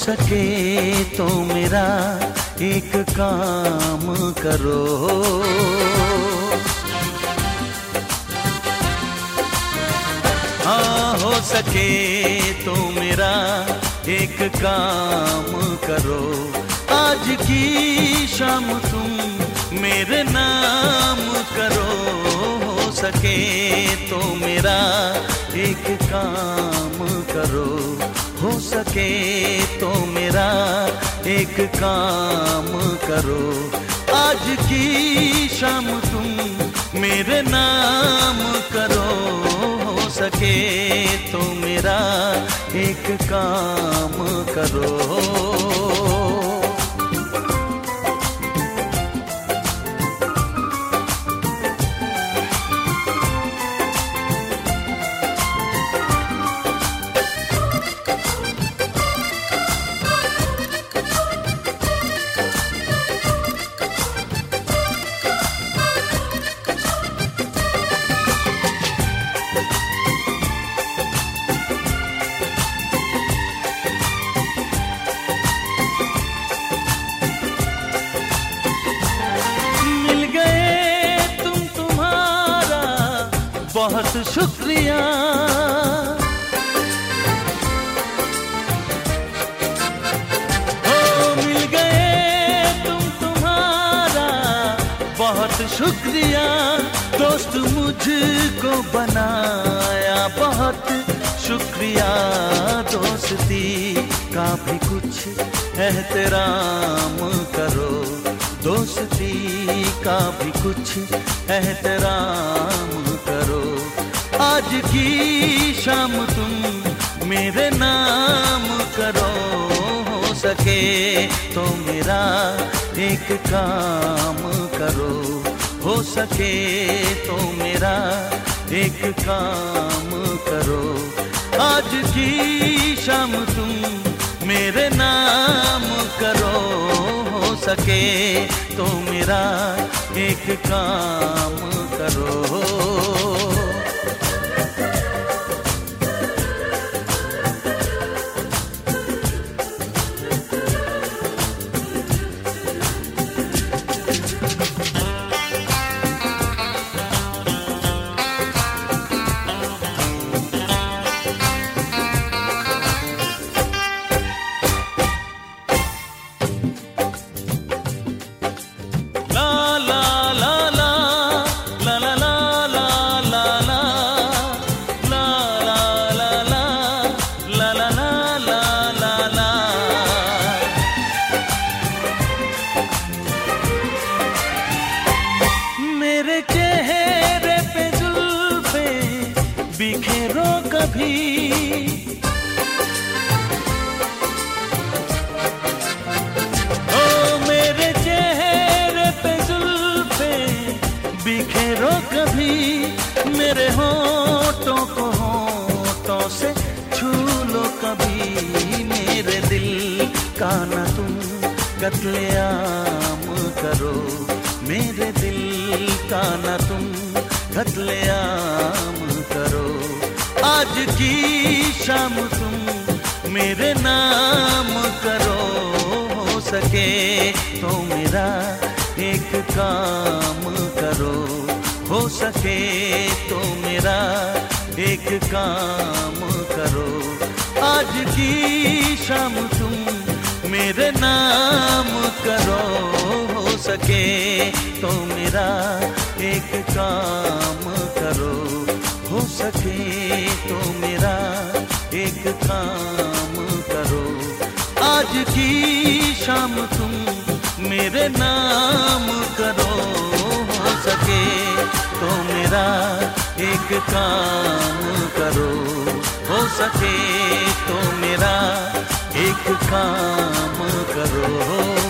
सके तो मेरा एक काम करो। हाँ, हो सके तो मेरा एक काम करो। आज की शाम तुम मेरे नाम करो। हो सके तो मेरा एक काम करो। हो सके तो मेरा एक काम करो। आज की शाम तुम मेरे नाम करो। हो सके तो मेरा एक काम करो। बहुत शुक्रिया। हो मिल गए तुम, तुम्हारा बहुत शुक्रिया। दोस्त मुझको बनाया बहुत शुक्रिया। दोस्ती का भी कुछ एहतराम करो। दोस्ती का भी कुछ एहतराम करो। आज की शाम तुम मेरे नाम करो। हो सके तो मेरा एक काम करो। हो सके तो मेरा एक काम करो। आज की शाम तुम मेरे नाम करो। हो सके तो मेरा एक काम करो। मेरे चेहरे पे जुल्फे बिखेरो कभी। ओ मेरे चेहरे पे जुल्फे बिखेरो कभी। मेरे होठों को होठों से छू लो कभी। मेरे दिल का न तुम कत्लेआम करो। मेरे दिल का न तुम कत्लेआम करो। आज की शाम तुम मेरे नाम करो। हो सके तो मेरा एक काम करो। हो सके तो मेरा एक काम करो। आज की शाम तुम मेरे नाम करो। हो सके तो मेरा एक काम करो। हो सके तो मेरा एक काम करो। आज की शाम तुम मेरे नाम करो। हो सके तो मेरा एक काम करो। हो सके तो मेरा एक काम करो।